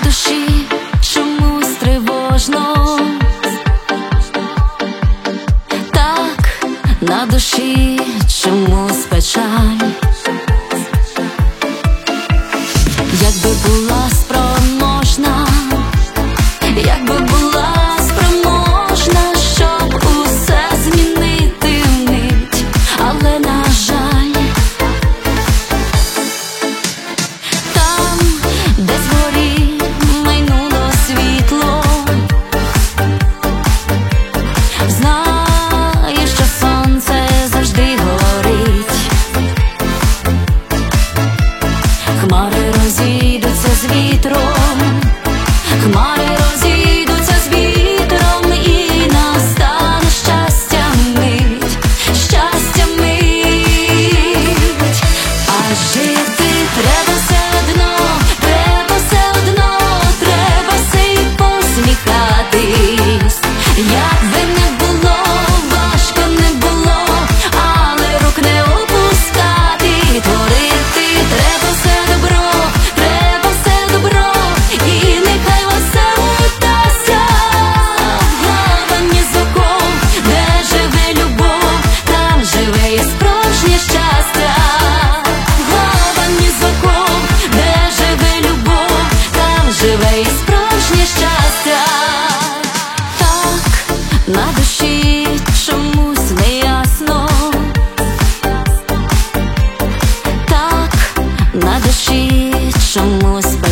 душі чомусь тривожно, так, на душі чомусь печаль. Якби була спроможна, якби була спроможна, щоб усе змінити вмить, але на жаль, там, де згорі майнуло світло, знає, що сонце завжди горить. Хмари розійдуться з вітром, хмари розійдуться з вітром, і настане щастя мить, щастя мить. А жити треба все одно, треба все одно, треба все й посміхатись. Як би не було, важко не було, але рук не опускати. Творити треба все добро, треба все добро, і нехай усе вдасться. Гавані з оком, де живе любов, там живе і справжнє щастя. Гавані з оком, де живе любов, там живе і справжнє щастя. Так, на душі чомусь неясно, так, на душі чомусь